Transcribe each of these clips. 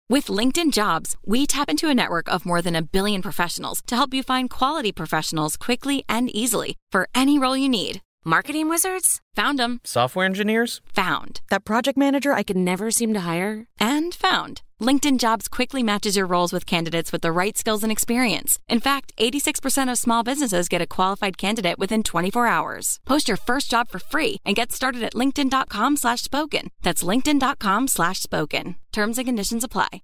With LinkedIn Jobs, we tap into a network of more than 1 billion professionals to help you find quality professionals quickly and easily for any role you need. Marketing wizards? Found them. Software engineers? Found. That project manager I could never seem to hire? And found. LinkedIn Jobs quickly matches your roles with candidates with the right skills and experience. In fact, 86% of small businesses get a qualified candidate within 24 hours. Post your first job for free and get started at linkedin.com/spoken. That's linkedin.com/spoken. Terms and conditions apply.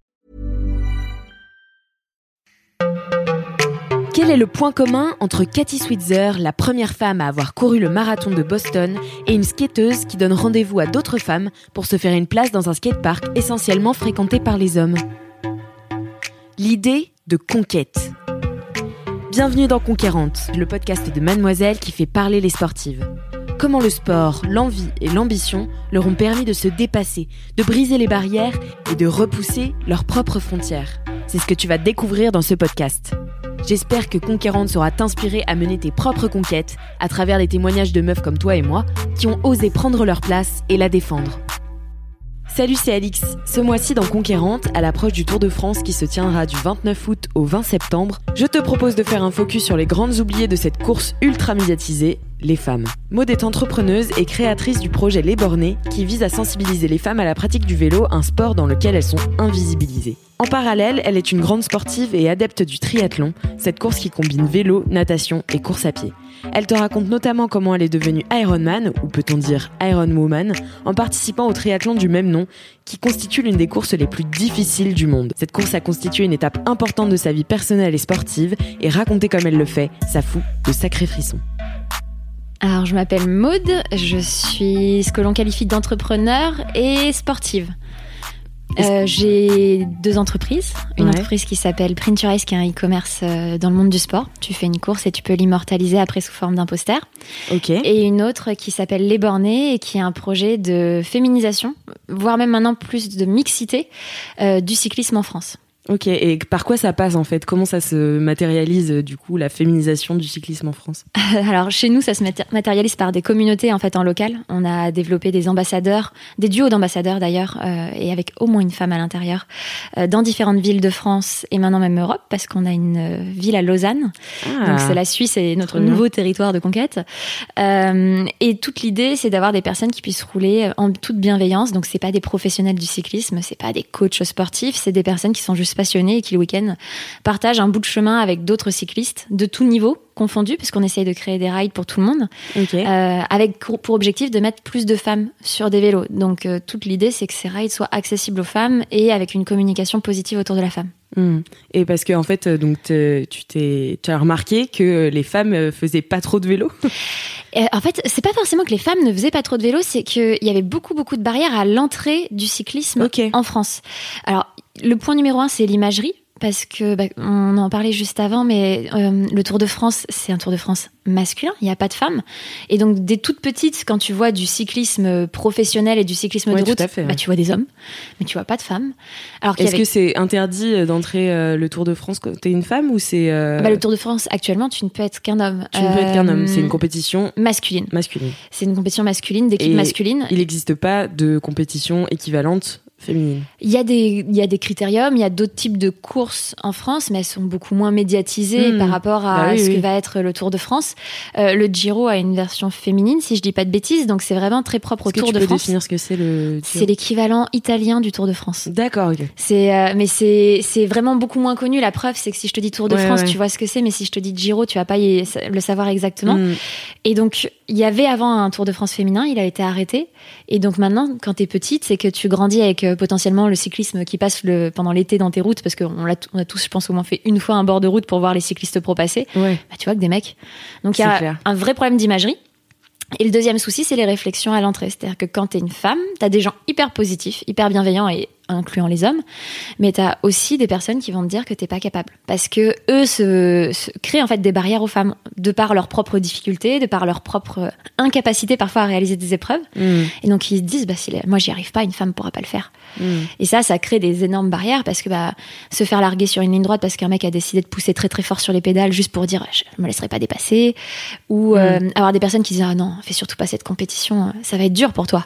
Quel est le point commun entre Katie Switzer, la première femme à avoir couru le marathon de Boston, et une skateuse qui donne rendez-vous à d'autres femmes pour se faire une place dans un skatepark essentiellement fréquenté par les hommes? L'idée de conquête. Bienvenue dans Conquérante, le podcast de Mademoiselle qui fait parler les sportives. Comment le sport, l'envie et l'ambition leur ont permis de se dépasser, de briser les barrières et de repousser leurs propres frontières. C'est ce que tu vas découvrir dans ce podcast. J'espère que Conquérante saura t'inspirer à mener tes propres conquêtes à travers les témoignages de meufs comme toi et moi qui ont osé prendre leur place et la défendre. Salut, c'est Alix. Ce mois-ci dans Conquérante, à l'approche du Tour de France qui se tiendra du 29 août au 20 septembre, je te propose de faire un focus sur les grandes oubliées de cette course ultra médiatisée, les femmes. Maud est entrepreneuse et créatrice du projet Les Bornées qui vise à sensibiliser les femmes à la pratique du vélo, un sport dans lequel elles sont invisibilisées. En parallèle, elle est une grande sportive et adepte du triathlon, cette course qui combine vélo, natation et course à pied. Elle te raconte notamment comment elle est devenue Ironman, ou peut-on dire Ironwoman, en participant au triathlon du même nom, qui constitue l'une des courses les plus difficiles du monde. Cette course a constitué une étape importante de sa vie personnelle et sportive, et racontée comme elle le fait, ça fout de sacrés frissons. Alors, je m'appelle Maud, je suis ce que l'on qualifie d'entrepreneur et sportive. J'ai 2 entreprises. Une entreprise qui s'appelle Printurize, qui est un e-commerce dans le monde du sport. Tu fais une course et tu peux l'immortaliser après sous forme d'un poster. Okay. Et une autre qui s'appelle Les Bornées et qui est un projet de féminisation, voire même maintenant plus de mixité du cyclisme en France. Ok, et par quoi ça passe en fait? Comment ça se matérialise du coup, la féminisation du cyclisme en France? Alors chez nous, ça se matérialise par des communautés en fait en local. On a développé des ambassadeurs, des duos d'ambassadeurs d'ailleurs, et avec au moins une femme à l'intérieur, dans différentes villes de France et maintenant même Europe, parce qu'on a une ville à Lausanne. Donc c'est la Suisse et notre nouveau territoire de conquête. Et toute l'idée, c'est d'avoir des personnes qui puissent rouler en toute bienveillance. Donc c'est pas des professionnels du cyclisme, c'est pas des coachs sportifs, c'est des personnes qui sont juste passionnés et qui le week-end partagent un bout de chemin avec d'autres cyclistes de tout niveau confondus, parce qu'on essaye de créer des rides pour tout le monde, avec pour objectif de mettre plus de femmes sur des vélos. Donc toute l'idée, c'est que ces rides soient accessibles aux femmes et avec une communication positive autour de la femme. Et parce que en fait, donc tu as remarqué que les femmes faisaient pas trop de vélo. En fait, c'est pas forcément que les femmes ne faisaient pas trop de vélo, c'est qu'il y avait beaucoup de barrières à l'entrée du cyclisme en France. Alors, le point numéro 1, c'est l'imagerie. Parce que on en parlait juste avant, mais le Tour de France, c'est un Tour de France masculin, il n'y a pas de femmes. Et donc, dès toute petite, quand tu vois du cyclisme professionnel et du cyclisme de route, tu vois des hommes, mais tu vois pas de femmes. Alors Est-ce que c'est interdit d'entrer le Tour de France quand t'es une femme ou c'est... Le Tour de France, actuellement, tu ne peux être qu'un homme. Tu ne peux être qu'un homme, c'est une compétition... Masculine. C'est une compétition masculine, d'équipe masculine. Il n'existe pas de compétition équivalente féminine. Il y a des critériums, il y a d'autres types de courses en France, mais elles sont beaucoup moins médiatisées par rapport à ce que va être le Tour de France. Le Giro a une version féminine, si je dis pas de bêtises, donc c'est vraiment très propre au Tour de France. Tu peux définir ce que c'est le Giro? C'est l'équivalent italien du Tour de France. D'accord, ok. Mais c'est vraiment beaucoup moins connu. La preuve, c'est que si je te dis Tour de France, tu vois ce que c'est, mais si je te dis Giro, tu vas pas le savoir exactement. Et donc, il y avait avant un Tour de France féminin, il a été arrêté. Et donc maintenant, quand t'es petite, c'est que tu grandis avec potentiellement le cyclisme qui passe pendant l'été dans tes routes, parce qu'on a tous, je pense, au moins fait une fois un bord de route pour voir les cyclistes pro passer. Tu vois que des mecs. Donc il y a un vrai problème d'imagerie. Et le deuxième souci, c'est les réflexions à l'entrée. C'est-à-dire que quand t'es une femme, t'as des gens hyper positifs, hyper bienveillants et incluant les hommes, mais t'as aussi des personnes qui vont te dire que t'es pas capable. Parce que eux se créent en fait des barrières aux femmes, de par leurs propres difficultés, de par leur propre incapacité parfois à réaliser des épreuves. Et donc ils se disent, moi j'y arrive pas, une femme pourra pas le faire. Et ça crée des énormes barrières, parce que se faire larguer sur une ligne droite parce qu'un mec a décidé de pousser très très fort sur les pédales juste pour dire je me laisserai pas dépasser, ou avoir des personnes qui disent non, fais surtout pas cette compétition, ça va être dur pour toi.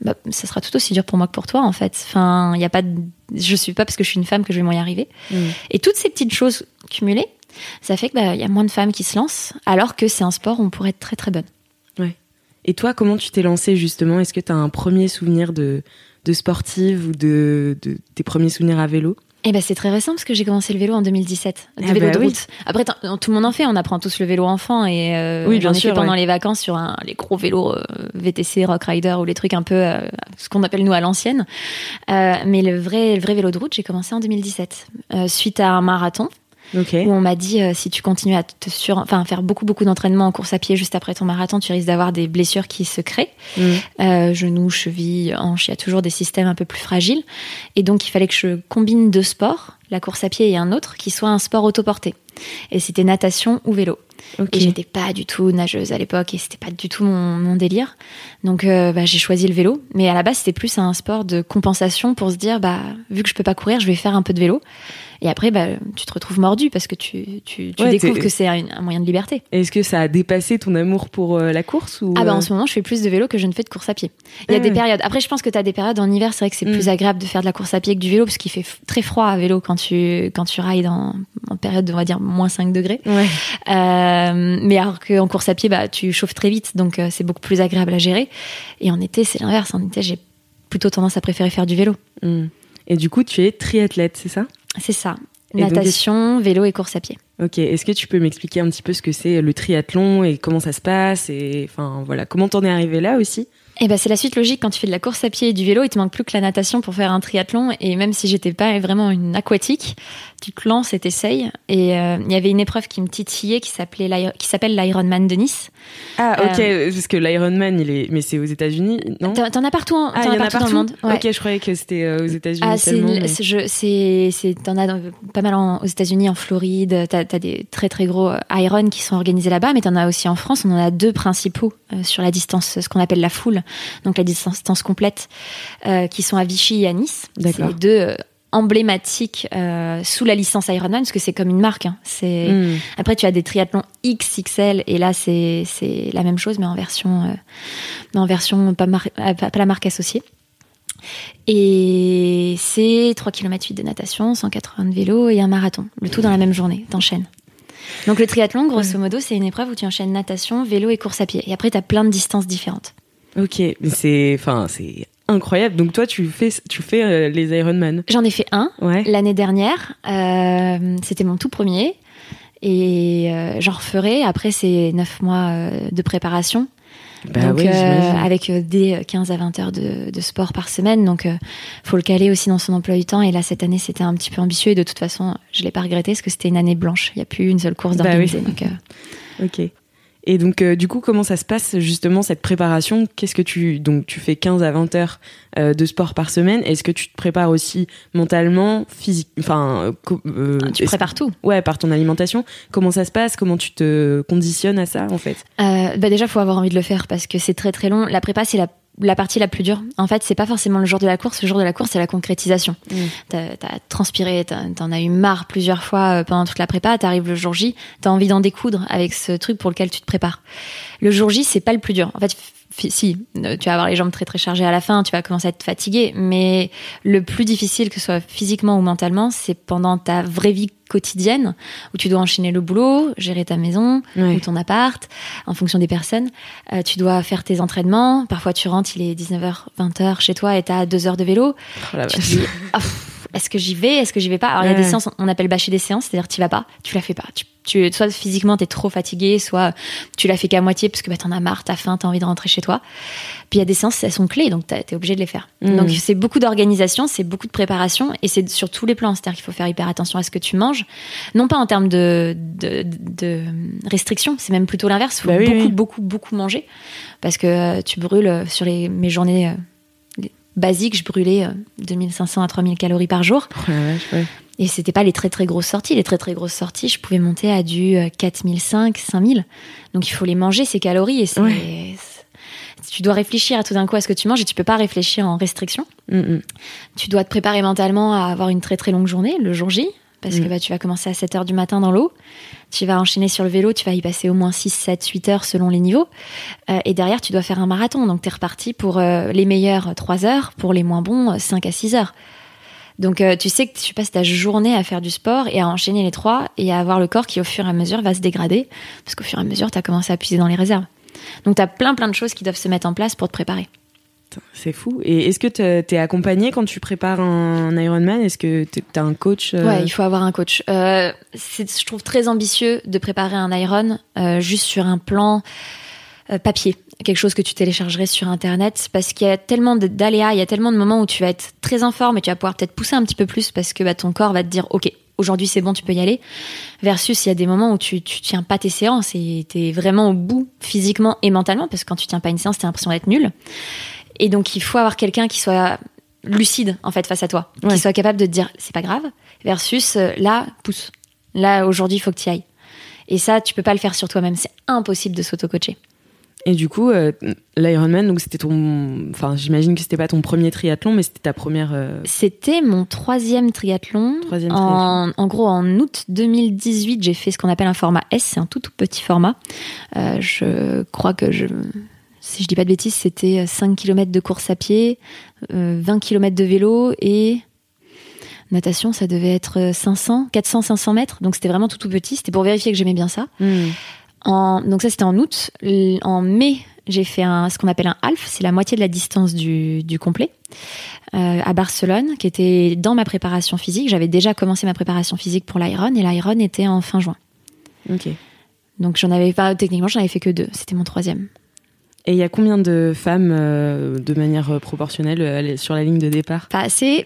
ça sera tout aussi dur pour moi que pour toi, en fait. Enfin, y a pas je suis pas parce que je suis une femme que je vais moins y arriver. Et toutes ces petites choses cumulées, ça fait que y a moins de femmes qui se lancent, alors que c'est un sport où on pourrait être très très bonne. Ouais. Et toi, comment tu t'es lancée justement ? Est-ce que tu as un premier souvenir de sportive ou de tes premiers souvenirs à vélo ? C'est très récent parce que j'ai commencé le vélo en 2017. Le vélo de route. Après, tout le monde en fait. On apprend tous le vélo enfant et j'en ai fait pendant les vacances sur les gros vélos VTC, Rock Rider ou les trucs un peu ce qu'on appelle nous à l'ancienne. Mais le vrai vélo de route, j'ai commencé en 2017 suite à un marathon. Okay. Où on m'a dit si tu continues à faire beaucoup d'entraînement en course à pied juste après ton marathon, tu risques d'avoir des blessures qui se créent. Genoux, chevilles, hanches, il y a toujours des systèmes un peu plus fragiles. Et donc il fallait que je combine 2 sports, la course à pied et un autre, qui soit un sport autoporté. Et c'était natation ou vélo. Okay. Et j'étais pas du tout nageuse à l'époque et c'était pas du tout mon délire. Donc j'ai choisi le vélo. Mais à la base c'était plus un sport de compensation pour se dire vu que je peux pas courir, je vais faire un peu de vélo. Et après, tu te retrouves mordu parce que tu découvres que c'est un moyen de liberté. Est-ce que ça a dépassé ton amour pour la course ou en ce moment, je fais plus de vélo que je ne fais de course à pied. Il y a des périodes. Après, je pense que tu as des périodes en hiver, c'est vrai que c'est plus agréable de faire de la course à pied que du vélo parce qu'il fait très froid à vélo quand tu rides en période de, on va dire, moins 5 degrés. Ouais. Mais alors qu'en course à pied, tu chauffes très vite, donc c'est beaucoup plus agréable à gérer. Et en été, c'est l'inverse. En été, j'ai plutôt tendance à préférer faire du vélo. Et du coup, tu es triathlète, c'est ça ? C'est ça. Natation, vélo et course à pied. Ok, est-ce que tu peux m'expliquer un petit peu ce que c'est le triathlon et comment ça se passe et comment t'en es arrivé là aussi ? C'est la suite logique quand tu fais de la course à pied et du vélo, il te manque plus que la natation pour faire un triathlon. Et même si j'étais pas vraiment une aquatique, tu te lances et t'essayes. Et il y avait une épreuve qui me titillait qui s'appelle l'Ironman de Nice. Ah ok, parce que l'Ironman mais c'est aux États-Unis, non ? T'en as partout, il y en a partout dans le monde. Ouais. Ok, je croyais que c'était aux États-Unis seulement. T'en as pas mal aux États-Unis, en Floride. T'as des très très gros Iron qui sont organisés là-bas, mais t'en as aussi en France. On en a 2 principaux sur la distance, ce qu'on appelle la full. Donc la distance complète, qui sont à Vichy et à Nice. D'accord. C'est les 2 emblématiques sous la licence Ironman, parce que c'est comme une marque. Après, tu as des triathlons XXL, et là, c'est la même chose, mais en version pas la marque associée. Et c'est 3,8 km de natation, 180 de vélo et un marathon. Le tout dans la même journée, t'enchaînes. Donc le triathlon, grosso modo, c'est une épreuve où tu enchaînes natation, vélo et course à pied. Et après, t'as plein de distances différentes. Ok, mais c'est incroyable. Donc toi, tu fais les Ironman. J'en ai fait un l'année dernière. C'était mon tout premier. Et j'en referai. Après, c'est 9 mois de préparation. Donc, avec des 15 à 20 heures de sport par semaine. Donc, faut le caler aussi dans son emploi du temps. Et là, cette année, c'était un petit peu ambitieux. Et de toute façon, je l'ai pas regretté parce que c'était une année blanche. Il n'y a plus une seule course d'organiser. Oui. Donc, ok. Et donc, du coup, comment ça se passe justement cette préparation ? Qu'est-ce que tu fais 15 à 20 heures de sport par semaine. Est-ce que tu te prépares aussi mentalement, physique, tu prépares tout. Ouais, par ton alimentation. Comment ça se passe ? Comment tu te conditionnes à ça en fait ? Déjà, faut avoir envie de le faire parce que c'est très très long. La prépa, c'est la partie la plus dure. En fait, c'est pas forcément le jour de la course. Le jour de la course, c'est la concrétisation. T'as transpiré, t'en as eu marre plusieurs fois pendant toute la prépa. T'arrives le jour J, t'as envie d'en découdre avec ce truc pour lequel tu te prépares. Le jour J, c'est pas le plus dur. En fait, si, tu vas avoir les jambes très très chargées à la fin, tu vas commencer à être fatigué, mais le plus difficile, que ce soit physiquement ou mentalement, c'est pendant ta vraie vie quotidienne, où tu dois enchaîner le boulot, gérer ta maison ou ton appart, en fonction des personnes. Tu dois faire tes entraînements. Parfois, tu rentres, il est 19h, 20h chez toi et t'as 2 heures de vélo. Tu te dis, est-ce que j'y vais ? Est-ce que j'y vais pas ? Alors, il y a des séances, on appelle bâcher des séances, c'est-à-dire tu vas pas, tu la fais pas. Soit physiquement, t'es trop fatigué, soit tu la fais qu'à moitié parce que t'en as marre, t'as faim, t'as envie de rentrer chez toi. Puis il y a des séances, elles sont clés, donc t'es obligé de les faire. Donc c'est beaucoup d'organisation, c'est beaucoup de préparation et c'est sur tous les plans. C'est-à-dire qu'il faut faire hyper attention à ce que tu manges. Non pas en termes de restriction, c'est même plutôt l'inverse. Il faut beaucoup manger parce que tu brûles sur mes journées basiques, je brûlais 2500 à 3000 calories par jour. Et c'était pas les très très grosses sorties. Les très très grosses sorties, je pouvais monter à du 4500, 5000. Donc il faut les manger, ces calories. Et tu dois réfléchir à tout d'un coup à ce que tu manges et tu peux pas réfléchir en restriction. Tu dois te préparer mentalement à avoir une très très longue journée, le jour J. parce que tu vas commencer à 7h du matin dans l'eau, tu vas enchaîner sur le vélo, tu vas y passer au moins 6, 7, 8 heures selon les niveaux, et derrière tu dois faire un marathon, donc t'es reparti pour les meilleurs 3 heures, pour les moins bons 5 à 6 heures. Donc tu sais que tu passes ta journée à faire du sport et à enchaîner les 3 et à avoir le corps qui au fur et à mesure va se dégrader, parce qu'au fur et à mesure t'as commencé à puiser dans les réserves. Donc t'as plein de choses qui doivent se mettre en place pour te préparer. C'est fou. Et est-ce que t'es accompagné quand tu prépares un Ironman ? Est-ce que t'as un coach ? Ouais, il faut avoir un coach. Je trouve très ambitieux de préparer un Iron juste sur un plan papier, quelque chose que tu téléchargerais sur Internet, parce qu'il y a tellement d'aléas, il y a tellement de moments où tu vas être très en forme et tu vas pouvoir peut-être pousser un petit peu plus parce que ton corps va te dire « Ok, aujourd'hui c'est bon, tu peux y aller », versus il y a des moments où tu tiens pas tes séances et t'es vraiment au bout physiquement et mentalement, parce que quand tu tiens pas une séance, t'as l'impression d'être nul. Et donc, il faut avoir quelqu'un qui soit lucide, en fait, face à toi. Qui soit capable de te dire, c'est pas grave, versus, là, pousse. Là, aujourd'hui, il faut que tu y ailles. Et ça, tu peux pas le faire sur toi-même. C'est impossible de s'auto-coacher. Et du coup, l'Ironman, donc c'était enfin, j'imagine que c'était pas ton premier triathlon, mais c'était ta première... C'était mon troisième triathlon. En gros, en août 2018, j'ai fait ce qu'on appelle un format S. C'est un tout petit format. Je crois que si je dis pas de bêtises, c'était 5 km de course à pied, 20 km de vélo et natation, ça devait être 400-500 mètres. Donc c'était vraiment tout petit. C'était pour vérifier que j'aimais bien ça. Donc ça, c'était en août. En mai, j'ai fait ce qu'on appelle un half. C'est la moitié de la distance du complet à Barcelone, qui était dans ma préparation physique. J'avais déjà commencé ma préparation physique pour l'Iron et l'Iron était en fin juin. Ok. Donc techniquement, j'en avais fait que 2. C'était mon 3e. Et il y a combien de femmes de manière proportionnelle sur la ligne de départ ? Pas assez.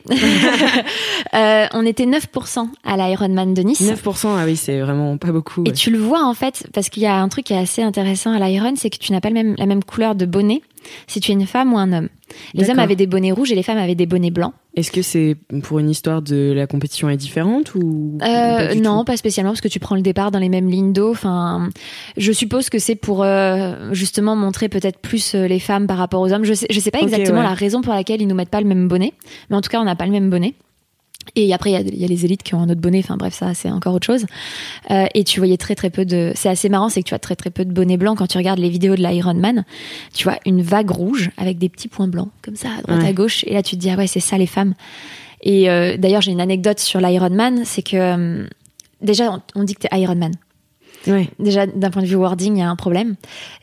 On était 9% à l'Ironman de Nice. 9%, ah oui, c'est vraiment pas beaucoup. Et tu le vois en fait, parce qu'il y a un truc qui est assez intéressant à l'Iron, c'est que tu n'as pas la même couleur de bonnet si tu es une femme ou un homme. Les hommes avaient des bonnets rouges et les femmes avaient des bonnets blancs. Est-ce que c'est pour une histoire de la compétition est différente ou non, pas spécialement, parce que tu prends le départ dans les mêmes lignes d'eau. Enfin, je suppose que c'est pour justement montrer peut-être plus les femmes par rapport aux hommes. Je sais pas exactement la raison pour laquelle ils nous mettent pas le même bonnet, mais en tout cas, on n'a pas le même bonnet. Et après, il y a les élites qui ont un autre bonnet. Enfin bref, ça, c'est encore autre chose. Et tu voyais très peu c'est assez marrant, c'est que tu as très peu de bonnets blancs quand tu regardes les vidéos de l'Ironman. Tu vois une vague rouge avec des petits points blancs, comme ça, à droite, à gauche. Et là, tu te dis, ah ouais, c'est ça les femmes. Et d'ailleurs, j'ai une anecdote sur l'Ironman, c'est que déjà, on dit que t'es Ironman. Ouais. Déjà, d'un point de vue wording, il y a un problème.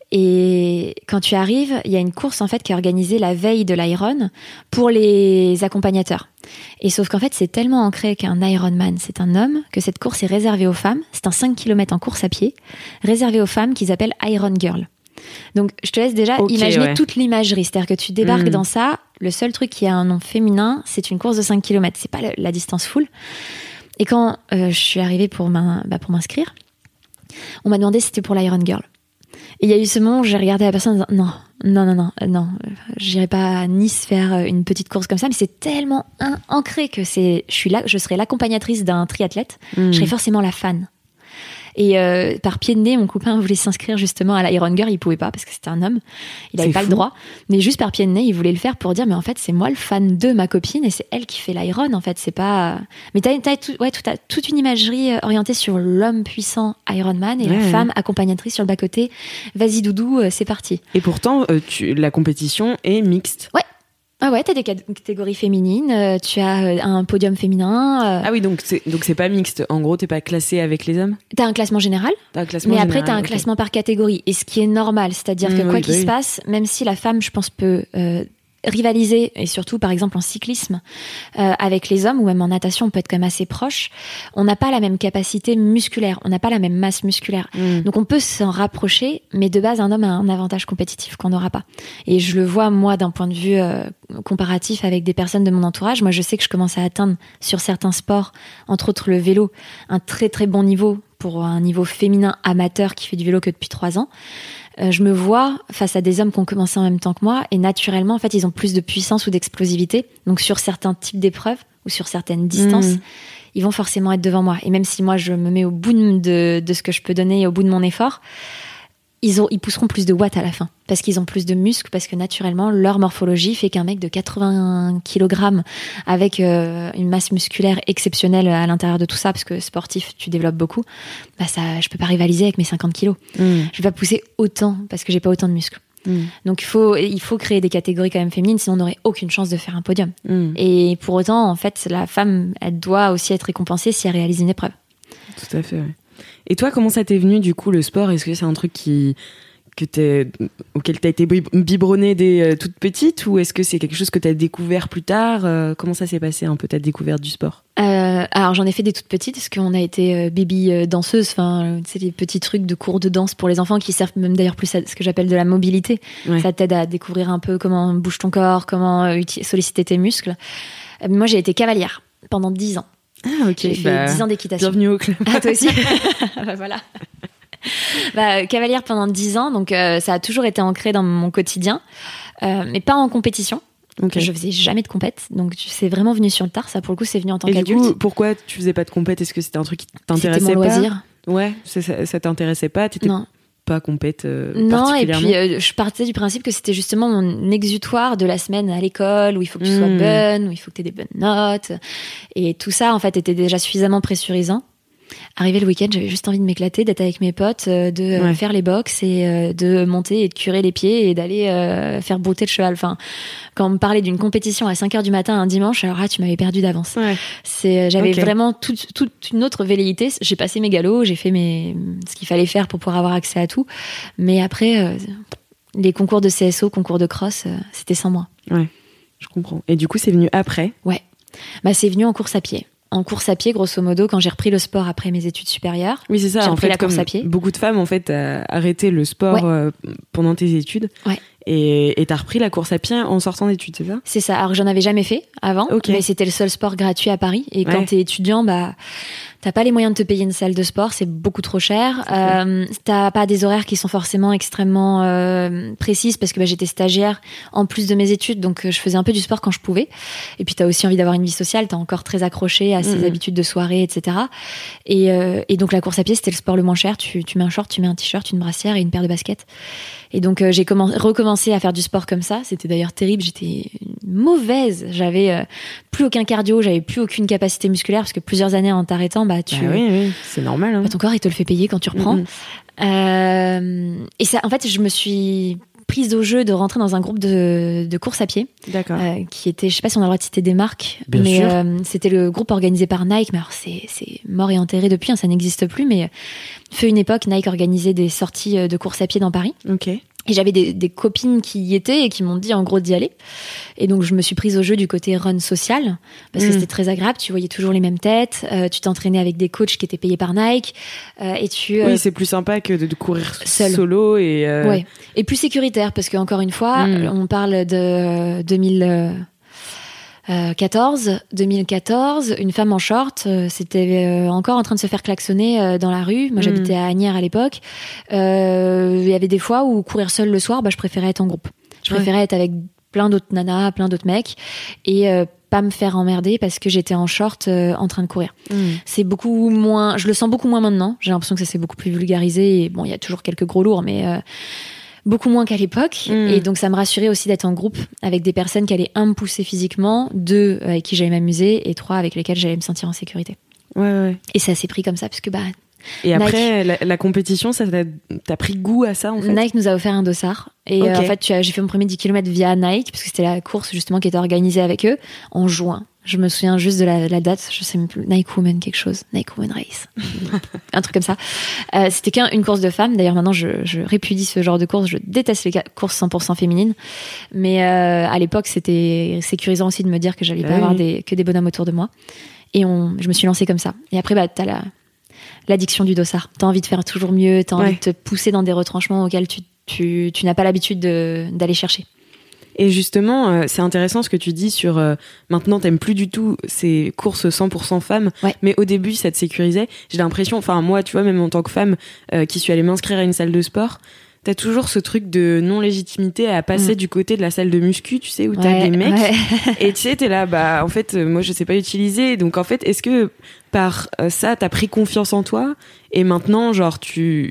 Et quand tu arrives, il y a une course en fait qui est organisée la veille de l'Iron pour les accompagnateurs. Et sauf qu'en fait, c'est tellement ancré qu'un Ironman, c'est un homme, que cette course est réservée aux femmes. C'est un 5 km en course à pied, réservé aux femmes qu'ils appellent Iron Girl. Donc, je te laisse déjà imaginer toute l'imagerie. C'est-à-dire que tu débarques dans ça, le seul truc qui a un nom féminin, c'est une course de 5 km. C'est pas la distance full. Et quand je suis arrivée pour m'inscrire, on m'a demandé si c'était pour l'Iron Girl. Et il y a eu ce moment où j'ai regardé la personne en disant non, j'irai pas à Nice faire une petite course comme ça, mais c'est tellement ancré que je serai l'accompagnatrice d'un triathlète, je serai forcément la fan. Et par pied de nez, mon copain voulait s'inscrire justement à l'Iron Girl, il pouvait pas parce que c'était un homme, il avait pas le droit, mais juste par pied de nez, il voulait le faire pour dire mais en fait c'est moi le fan de ma copine et c'est elle qui fait l'Iron en fait, c'est pas. Mais t'as toute une imagerie orientée sur l'homme puissant Ironman et la femme accompagnatrice sur le bas côté. Vas-y doudou, c'est parti. Et pourtant, la compétition est mixte. Ouais. Ah ouais, t'as des catégories féminines, tu as un podium féminin. Ah oui, donc c'est pas mixte. En gros, t'es pas classé avec les hommes. T'as un classement général. Mais après, t'as un classement par catégorie. Et ce qui est normal, c'est-à-dire que quoi qu'il se passe, même si la femme, je pense, peut rivaliser, et surtout par exemple en cyclisme avec les hommes, ou même en natation on peut être quand même assez proche, on n'a pas la même capacité musculaire, on n'a pas la même masse musculaire, donc on peut s'en rapprocher, mais de base un homme a un avantage compétitif qu'on n'aura pas. Et je le vois moi d'un point de vue comparatif avec des personnes de mon entourage. Moi je sais que je commence à atteindre sur certains sports, entre autres le vélo, un très très bon niveau pour un niveau féminin amateur qui fait du vélo que depuis 3 ans. Je me vois face à des hommes qui ont commencé en même temps que moi et naturellement, en fait, ils ont plus de puissance ou d'explosivité. Donc, sur certains types d'épreuves ou sur certaines distances, ils vont forcément être devant moi. Et même si moi, je me mets au bout de ce que je peux donner et au bout de mon effort, ils pousseront plus de watts à la fin parce qu'ils ont plus de muscles, parce que naturellement leur morphologie fait qu'un mec de 80 kg avec une masse musculaire exceptionnelle à l'intérieur de tout ça, parce que sportif tu développes beaucoup, bah ça, je peux pas rivaliser avec mes 50 kilos. Je vais pas pousser autant parce que j'ai pas autant de muscles. Donc il faut créer des catégories quand même féminines, sinon on n'aurait aucune chance de faire un podium. Et pour autant, en fait, la femme, elle doit aussi être récompensée si elle réalise une épreuve. Tout à fait, ouais. Et toi, comment ça t'est venu du coup le sport ? Est-ce que c'est un truc auquel t'as été biberonnée dès toute petite, ou est-ce que c'est quelque chose que t'as découvert plus tard ? Comment ça s'est passé un peu ta découverte du sport ? Alors j'en ai fait des toutes petites parce qu'on a été baby danseuse, enfin c'est des petits trucs de cours de danse pour les enfants qui servent même d'ailleurs plus à ce que j'appelle de la mobilité. Ouais. Ça t'aide à découvrir un peu comment bouge ton corps, comment solliciter tes muscles. Moi j'ai été cavalière pendant 10 ans. Ah ok. J'ai fait 10 ans d'équitation. Bienvenue au club. Ah toi aussi. Bah voilà. Cavalière pendant 10 ans, donc ça a toujours été ancré dans mon quotidien, mais pas en compétition. Okay. Je faisais jamais de compète, donc c'est vraiment venu sur le tard. Ça, pour le coup, c'est venu en tant qu'adulte. Et du coup, pourquoi tu faisais pas de compète ? Est-ce que c'était un truc qui t'intéressait C'était mon pas ? loisir. Ouais, ça t'intéressait pas ? T'étais non. Pas compète non, particulièrement. Et puis je partais du principe que c'était justement mon exutoire de la semaine à l'école, où il faut que tu sois bonne, où il faut que tu aies des bonnes notes, et tout ça en fait était déjà suffisamment pressurisant. Arrivé le week-end, j'avais juste envie de m'éclater, d'être avec mes potes, de faire les box et de monter et de curer les pieds et d'aller faire brouter le cheval. Enfin, quand on me parlait d'une compétition à 5h du matin un dimanche, alors là, tu m'avais perdu d'avance. Ouais. J'avais vraiment toute une autre velléité. J'ai passé mes galops, j'ai fait ce qu'il fallait faire pour pouvoir avoir accès à tout. Mais après, les concours de CSO, concours de cross, c'était sans moi. Ouais, je comprends. Et du coup, c'est venu après ? Ouais. C'est venu en course à pied. En course à pied, grosso modo, quand j'ai repris le sport après mes études supérieures. Oui, c'est ça. J'ai en repris fait, la course à pied. Beaucoup de femmes, en fait, arrêté le sport pendant tes études. Ouais. Et t'as repris la course à pied en sortant d'études, c'est ça ? C'est ça. Alors, j'en avais jamais fait avant, mais c'était le seul sport gratuit à Paris. Et quand t'es étudiant, t'as pas les moyens de te payer une salle de sport, c'est beaucoup trop cher. T'as pas des horaires qui sont forcément extrêmement précises parce que j'étais stagiaire en plus de mes études, donc je faisais un peu du sport quand je pouvais. Et puis t'as aussi envie d'avoir une vie sociale, t'es encore très accroché à ces habitudes de soirée, etc. Et donc la course à pied, c'était le sport le moins cher. Tu mets un short, tu mets un t-shirt, une brassière et une paire de baskets. Et donc j'ai recommencé à faire du sport comme ça. C'était d'ailleurs terrible, j'étais mauvaise. J'avais plus aucun cardio, j'avais plus aucune capacité musculaire parce que plusieurs années en t'arrêtant, oui, c'est normal. Hein. Ton corps, il te le fait payer quand tu reprends. Et ça, en fait, je me suis prise au jeu de rentrer dans un groupe de course à pied. D'accord. Qui était, je sais pas si on a le droit de citer des marques, bien sûr. C'était le groupe organisé par Nike. Mais alors, c'est mort et enterré depuis, ça n'existe plus. Mais fut une époque, Nike organisait des sorties de course à pied dans Paris. Ok. Et j'avais des copines qui y étaient et qui m'ont dit en gros d'y aller. Et donc je me suis prise au jeu du côté run social parce que c'était très agréable. Tu voyais toujours les mêmes têtes. Tu t'entraînais avec des coachs qui étaient payés par Nike. Et oui, c'est plus sympa que de courir solo et. Ouais. Et plus sécuritaire parce que encore une fois, on parle de 2014, une femme en short, c'était encore en train de se faire klaxonner dans la rue. Moi, j'habitais à Asnières à l'époque. Il y avait des fois où courir seule le soir, je préférais être en groupe. Je préférais être avec plein d'autres nanas, plein d'autres mecs et pas me faire emmerder parce que j'étais en short en train de courir. C'est beaucoup moins, je le sens beaucoup moins maintenant. J'ai l'impression que ça s'est beaucoup plus vulgarisé et bon, il y a toujours quelques gros lourds, mais beaucoup moins qu'à l'époque. Et donc ça me rassurait aussi d'être en groupe avec des personnes qui allaient me pousser physiquement, 2 avec qui j'allais m'amuser et 3 avec lesquelles j'allais me sentir en sécurité. Ouais. Et ça s'est pris comme ça parce que et après la compétition, ça t'as pris goût à ça en fait. Nike nous a offert un dossard et en fait j'ai fait mon premier 10 km via Nike parce que c'était la course justement qui était organisée avec eux en juin. Je me souviens juste de la date, je sais même plus, Nike Women quelque chose, Nike Women Race, un truc comme ça. C'était une course de femmes. D'ailleurs maintenant je répudie ce genre de course, je déteste les courses 100% féminines. Mais à l'époque c'était sécurisant aussi de me dire que j'allais pas avoir que des bonhommes autour de moi. Et je me suis lancée comme ça. Et après t'as l'addiction du dossard. T'as envie de faire toujours mieux, t'as envie de te pousser dans des retranchements auxquels tu n'as pas l'habitude d'aller chercher. Et justement, c'est intéressant ce que tu dis sur maintenant t'aimes plus du tout ces courses 100% femmes, mais au début ça te sécurisait. J'ai l'impression, enfin moi tu vois, même en tant que femme qui suis allée m'inscrire à une salle de sport, t'as toujours ce truc de non-légitimité à passer du côté de la salle de muscu, tu sais, où t'as des mecs et tu sais t'es là, en fait moi je sais pas utiliser, donc en fait est-ce que par ça t'as pris confiance en toi et maintenant genre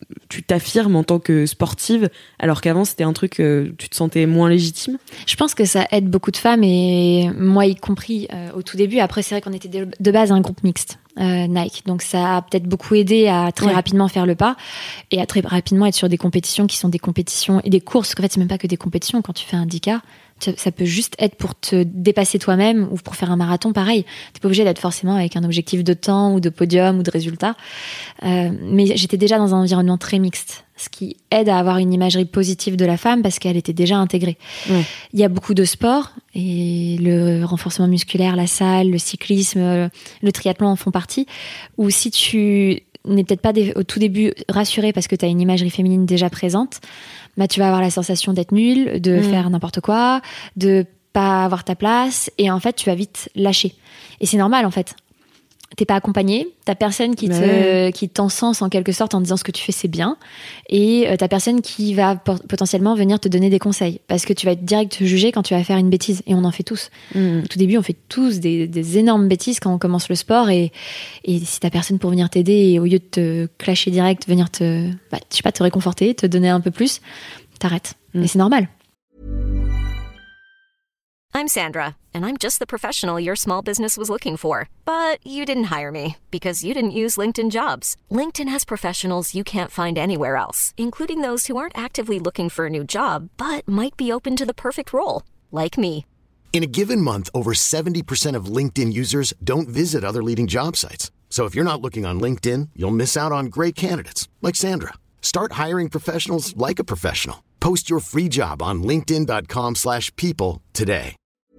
tu t'affirmes en tant que sportive, alors qu'avant c'était un truc tu te sentais moins légitime? Je pense que ça aide beaucoup de femmes, et moi y compris au tout début. Après, c'est vrai qu'on était de base un groupe mixte. Nike, donc ça a peut-être beaucoup aidé à très rapidement faire le pas et à très rapidement être sur des compétitions qui sont des compétitions et des courses. En fait, c'est même pas que des compétitions. Quand tu fais un 10K, ça peut juste être pour te dépasser toi-même, ou pour faire un marathon, pareil. T'es pas obligé d'être forcément avec un objectif de temps ou de podium ou de résultat. Mais j'étais déjà dans un environnement très mixte, ce qui aide à avoir une imagerie positive de la femme parce qu'elle était déjà intégrée. Il y a beaucoup de sports, et le renforcement musculaire, la salle, le cyclisme, le triathlon en font partie, où si tu n'es peut-être pas au tout début rassurée parce que tu as une imagerie féminine déjà présente, bah tu vas avoir la sensation d'être nulle, de faire n'importe quoi, de pas avoir ta place, et en fait tu vas vite lâcher. Et c'est normal en fait. T'es pas accompagné, t'as personne qui t'encense en quelque sorte en disant ce que tu fais c'est bien, et t'as personne qui va potentiellement venir te donner des conseils, parce que tu vas être direct jugé quand tu vas faire une bêtise, et on en fait tous. Au tout début on fait tous des énormes bêtises quand on commence le sport, et si t'as personne pour venir t'aider, et au lieu de te clasher direct, venir te réconforter, te donner un peu plus, t'arrêtes. Et c'est normal. I'm Sandra, and I'm just the professional your small business was looking for. But you didn't hire me because you didn't use LinkedIn Jobs. LinkedIn has professionals you can't find anywhere else, including those who aren't actively looking for a new job, but might be open to the perfect role, like me. In a given month, over 70% of LinkedIn users don't visit other leading job sites. So if you're not looking on LinkedIn, you'll miss out on great candidates, like Sandra. Start hiring professionals like a professional. Post your free job on linkedin.com/people today.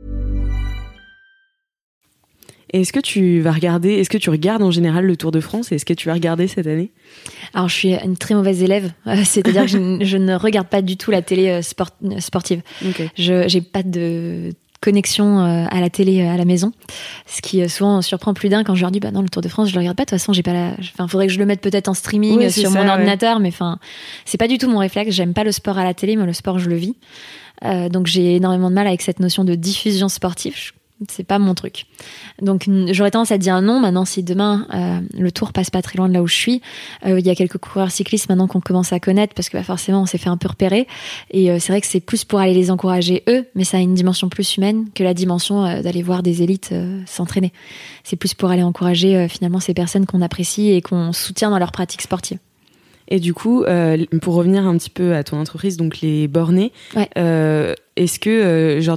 Est-ce que tu regardes en général le Tour de France, et est-ce que tu vas regarder cette année? Alors, je suis une très mauvaise élève, c'est-à-dire que je ne regarde pas du tout la télé sportive. Okay. J'ai pas de connexion à la télé à la maison, ce qui souvent surprend plus d'un quand je leur dis bah non, le Tour de France je le regarde pas, de toute façon j'ai pas faudrait que je le mette peut-être en streaming sur mon ordinateur, mais c'est pas du tout mon réflexe. J'aime pas le sport à la télé, mais le sport je le vis, donc j'ai énormément de mal avec cette notion de diffusion sportive. C'est pas mon truc. Donc j'aurais tendance à dire non. Maintenant, si demain le Tour passe pas très loin de là où je suis, il y a quelques coureurs cyclistes maintenant qu'on commence à connaître, parce que forcément on s'est fait un peu repérer, et c'est vrai que c'est plus pour aller les encourager eux, mais ça a une dimension plus humaine que la dimension d'aller voir des élites s'entraîner. C'est plus pour aller encourager finalement ces personnes qu'on apprécie et qu'on soutient dans leur pratique sportive. Et du coup, pour revenir un petit peu à ton entreprise, donc les Bornés, est-ce que genre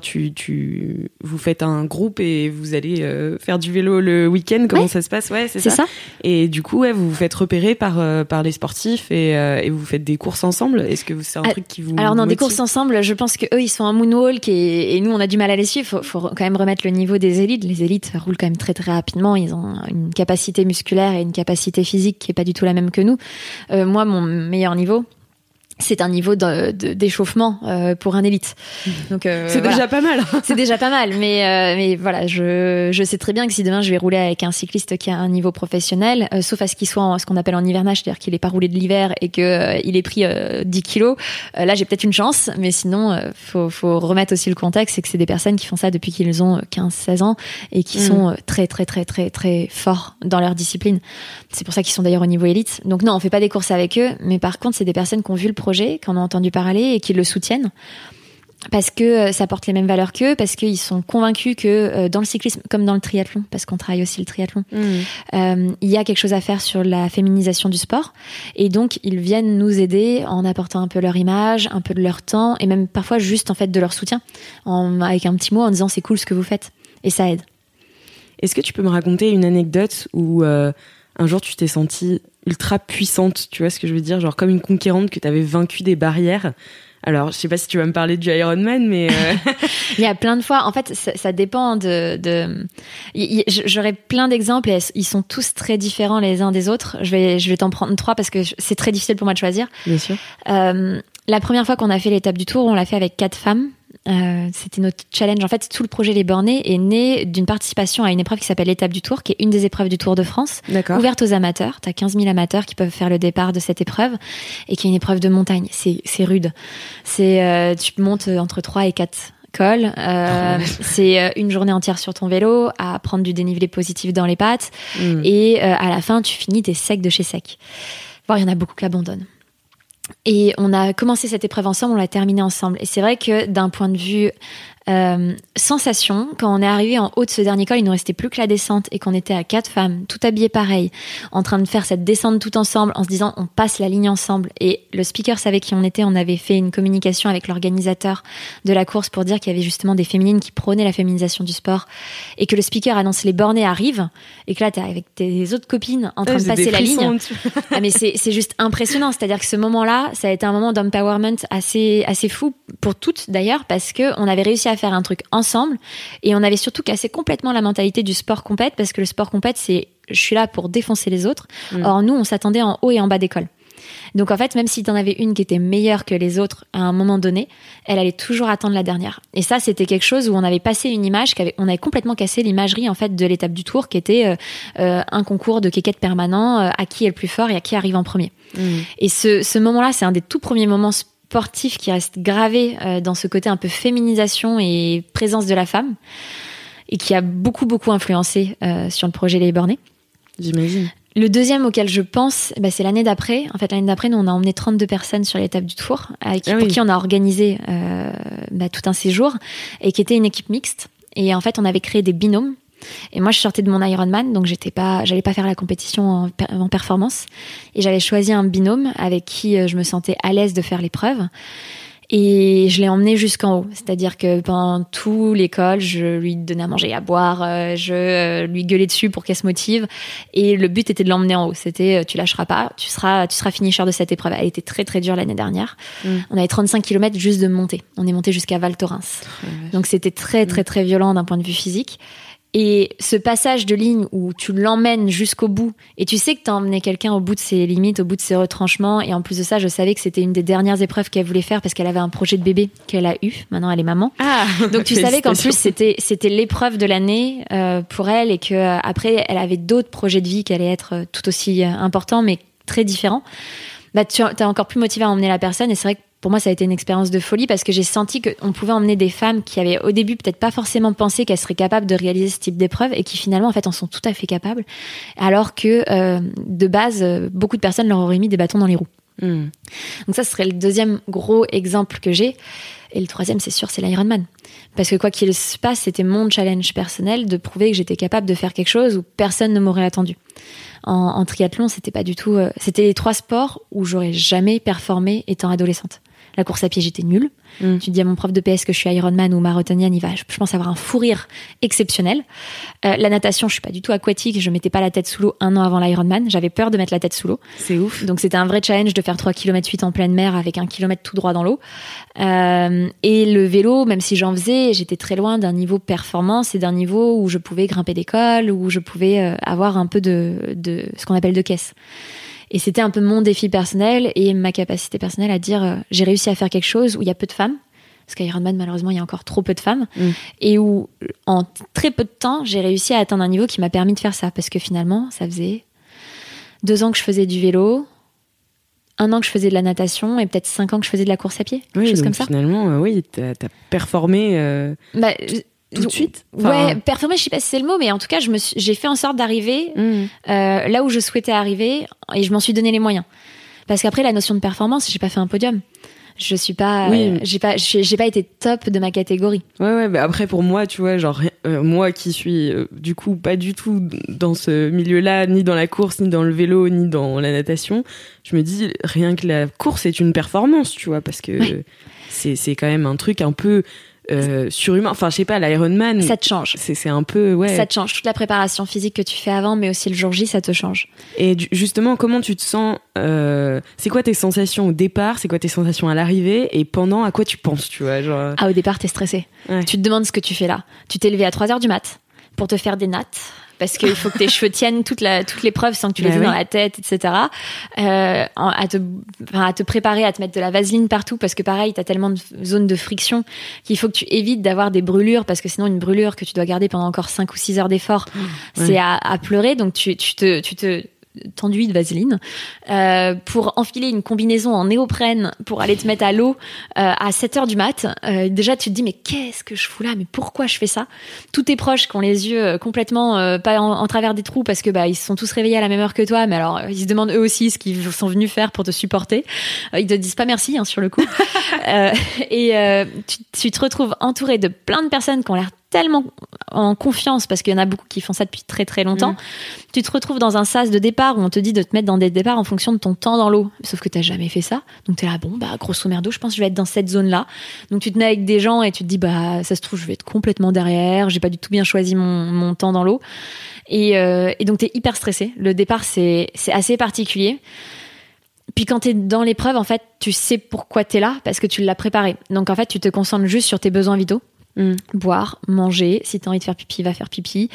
vous faites un groupe et vous allez faire du vélo le week-end? Comment ça se passe? Ouais, c'est ça. Et du coup, vous vous faites repérer par les sportifs, et vous faites des courses ensemble. Est-ce que c'est un truc qui vous Alors non, motive? des courses ensemble, je pense que eux ils sont en moonwalk, et nous on a du mal à les suivre. Faut quand même remettre le niveau des élites. Les élites roulent quand même très très rapidement. Ils ont une capacité musculaire et une capacité physique qui est pas du tout la même que nous. Moi, mon meilleur niveau, c'est un niveau d'échauffement pour un élite. Donc c'est déjà pas mal. C'est déjà pas mal, mais voilà, je sais très bien que si demain je vais rouler avec un cycliste qui a un niveau professionnel, sauf à ce qu'il soit ce qu'on appelle en hivernage, c'est-à-dire qu'il est pas roulé de l'hiver et que il ait pris 10 kilos, là j'ai peut-être une chance, mais sinon faut remettre aussi le contexte, c'est que c'est des personnes qui font ça depuis qu'ils ont 15-16 ans et qui sont très très très très très forts dans leur discipline. C'est pour ça qu'ils sont d'ailleurs au niveau élite. Donc non, on fait pas des courses avec eux, mais par contre c'est des personnes qui ont vu le projet, qui en ont entendu parler et qui le soutiennent, parce que ça porte les mêmes valeurs qu'eux, parce qu'ils sont convaincus que dans le cyclisme, comme dans le triathlon, parce qu'on travaille aussi le triathlon, il y a quelque chose à faire sur la féminisation du sport, et donc ils viennent nous aider en apportant un peu leur image, un peu de leur temps, et même parfois juste en fait de leur soutien, avec un petit mot en disant c'est cool ce que vous faites, et ça aide. Est-ce que tu peux me raconter une anecdote où un jour tu t'es sentie ultra puissante, tu vois ce que je veux dire, genre comme une conquérante, que t'avais vaincu des barrières? Alors, je sais pas si tu vas me parler du Ironman, mais il y a plein de fois. En fait, ça dépend j'aurais plein d'exemples, et ils sont tous très différents les uns des autres. Je vais t'en prendre 3 parce que c'est très difficile pour moi de choisir. Bien sûr. La première fois qu'on a fait l'étape du Tour, on l'a fait avec 4 femmes. C'était notre challenge. En fait, tout le projet Les Bornés est né d'une participation à une épreuve qui s'appelle l'étape du Tour, qui est une des épreuves du Tour de France, ouverte aux amateurs. T'as 15 000 amateurs qui peuvent faire le départ de cette épreuve, et qui est une épreuve de montagne. C'est rude. Tu montes entre 3 et 4 cols. C'est une journée entière sur ton vélo, à prendre du dénivelé positif dans les pattes, et à la fin, tu finis, t'es sec de chez sec. Voire, il y en a beaucoup qui abandonnent. Et on a commencé cette épreuve ensemble, on l'a terminée ensemble. Et c'est vrai que d'un point de vue sensation, quand on est arrivé en haut de ce dernier col, il nous restait plus que la descente et qu'on était à 4 femmes, toutes habillées pareil, en train de faire cette descente tout ensemble, en se disant on passe la ligne ensemble. Et le speaker savait qui on était. On avait fait une communication avec l'organisateur de la course pour dire qu'il y avait justement des féminines qui prônaient la féminisation du sport et que le speaker annonce les bornés arrivent et que là t'es avec tes autres copines en train de passer la ligne. Ah mais c'est juste impressionnant. C'est-à-dire que ce moment-là, ça a été un moment d'empowerment assez fou pour toutes d'ailleurs, parce que on avait réussi à faire un truc ensemble et on avait surtout cassé complètement la mentalité du sport compète, parce que le sport compète, c'est je suis là pour défoncer les autres. Or nous, on s'attendait en haut et en bas d'école. Donc en fait, même si t'en avais une qui était meilleure que les autres à un moment donné, elle allait toujours attendre la dernière. Et ça, c'était quelque chose où on avait passé une image, on avait complètement cassé l'imagerie en fait de l'étape du Tour, qui était un concours de kékette permanent, à qui est le plus fort et à qui arrive en premier. Et ce moment-là, c'est un des tout premiers moments sportif qui reste gravé dans ce côté un peu féminisation et présence de la femme, et qui a beaucoup influencé sur le projet Les Bornés. J'imagine. Le deuxième auquel je pense, c'est l'année d'après. En fait, l'année d'après, nous, on a emmené 32 personnes sur l'étape du Tour, pour qui on a organisé tout un séjour, et qui était une équipe mixte. Et en fait, on avait créé des binômes. Et moi, je sortais de mon Ironman, donc j'allais pas faire la compétition en performance. Et j'avais choisi un binôme avec qui je me sentais à l'aise de faire l'épreuve. Et je l'ai emmené jusqu'en haut. C'est-à-dire que pendant tout l'école, je lui donnais à manger et à boire, je lui gueulais dessus pour qu'elle se motive. Et le but était de l'emmener en haut. C'était, tu lâcheras pas, tu seras finisher de cette épreuve. Elle était très, très dure l'année dernière. On avait 35 km juste de montée. On est monté jusqu'à Val Thorens. Donc c'était très, très, très violent d'un point de vue physique. Et ce passage de ligne où tu l'emmènes jusqu'au bout, et tu sais que t'as emmené quelqu'un au bout de ses limites, au bout de ses retranchements, et en plus de ça, je savais que c'était une des dernières épreuves qu'elle voulait faire parce qu'elle avait un projet de bébé qu'elle a eu. Maintenant, elle est maman. Donc tu savais qu'en plus, c'était l'épreuve de l'année pour elle, et que après, elle avait d'autres projets de vie qui allaient être tout aussi importants, mais très différents. T'es encore plus motivé à emmener la personne, et c'est vrai que pour moi, ça a été une expérience de folie, parce que j'ai senti qu'on pouvait emmener des femmes qui avaient au début peut-être pas forcément pensé qu'elles seraient capables de réaliser ce type d'épreuve, et qui finalement en fait en sont tout à fait capables, alors que de base beaucoup de personnes leur auraient mis des bâtons dans les roues. Donc ça, ce serait le deuxième gros exemple que j'ai. Et le troisième, c'est sûr, c'est l'Ironman. Parce que quoi qu'il se passe, c'était mon challenge personnel de prouver que j'étais capable de faire quelque chose où personne ne m'aurait attendu. En triathlon, c'était pas du tout... c'était les 3 sports où j'aurais jamais performé étant adolescente. La course à pied, j'étais nulle. Tu dis à mon prof de PS que je suis Ironman ou marathonienne, il va, je pense, avoir un fou rire exceptionnel. La natation, je suis pas du tout aquatique. Je mettais pas la tête sous l'eau 1 an avant l'Ironman. J'avais peur de mettre la tête sous l'eau. C'est ouf. Donc c'était un vrai challenge de faire 3,8 km en pleine mer avec 1 km tout droit dans l'eau. Et le vélo, même si j'en faisais, j'étais très loin d'un niveau performance et d'un niveau où je pouvais grimper des cols, où je pouvais avoir un peu de ce qu'on appelle de caisse. Et c'était un peu mon défi personnel et ma capacité personnelle à dire j'ai réussi à faire quelque chose où il y a peu de femmes, parce qu'Ironman, malheureusement, il y a encore trop peu de femmes, et où en très peu de temps, j'ai réussi à atteindre un niveau qui m'a permis de faire ça, parce que finalement, ça faisait 2 ans que je faisais du vélo, 1 an que je faisais de la natation, et peut-être 5 ans que je faisais de la course à pied, quelque chose comme ça. Finalement, oui, t'as performé... tout de suite. Ouais, performer, je sais pas si c'est le mot, mais en tout cas, j'ai fait en sorte d'arriver là où je souhaitais arriver, et je m'en suis donné les moyens. Parce qu'après, la notion de performance, j'ai pas fait un podium. Je suis pas, j'ai pas été top de ma catégorie. Ouais, bah après pour moi, tu vois, genre moi qui suis du coup pas du tout dans ce milieu-là, ni dans la course, ni dans le vélo, ni dans la natation, je me dis rien que la course est une performance, tu vois, parce que c'est quand même un truc un peu surhumain. Enfin, je sais pas, l'Ironman, ça te change. C'est un peu, ça te change. Toute la préparation physique que tu fais avant, mais aussi le jour J, ça te change. Et justement, comment tu te sens c'est quoi tes sensations au départ, c'est quoi tes sensations à l'arrivée, et pendant, à quoi tu penses, tu vois, genre... Au départ, t'es stressé. Tu te demandes ce que tu fais là. Tu t'es levé à 3h du mat pour te faire des nattes, parce qu'il faut que tes cheveux tiennent toute l'épreuve sans que tu les aies dans la tête, etc. À te préparer, à te mettre de la vaseline partout, parce que pareil, t'as tellement de zones de friction qu'il faut que tu évites d'avoir des brûlures, parce que sinon une brûlure que tu dois garder pendant encore 5 ou 6 heures d'effort, c'est à pleurer. Donc tu te d'enduit de vaseline, pour enfiler une combinaison en néoprène pour aller te mettre à l'eau à 7h du mat. Déjà, tu te dis, mais qu'est-ce que je fous là? Mais pourquoi je fais ça? Tous tes proches qui ont les yeux complètement pas en travers des trous parce que ils se sont tous réveillés à la même heure que toi, mais alors ils se demandent eux aussi ce qu'ils sont venus faire pour te supporter. Ils te disent pas merci sur le coup. Tu te retrouves entouré de plein de personnes qui ont l'air tellement en confiance, parce qu'il y en a beaucoup qui font ça depuis très très longtemps. Tu te retrouves dans un sas de départ où on te dit de te mettre dans des départs en fonction de ton temps dans l'eau, sauf que t'as jamais fait ça, donc t'es là, grosso merdo, je pense que je vais être dans cette zone là, donc tu te mets avec des gens et tu te dis ça se trouve je vais être complètement derrière, j'ai pas du tout bien choisi mon temps dans l'eau, et donc t'es hyper stressé. Le départ c'est assez particulier. Puis quand t'es dans l'épreuve, en fait, tu sais pourquoi t'es là, parce que tu l'as préparé. Donc en fait, tu te concentres juste sur tes besoins vitaux. Boire, manger, si t'as envie de faire pipi, va faire pipi.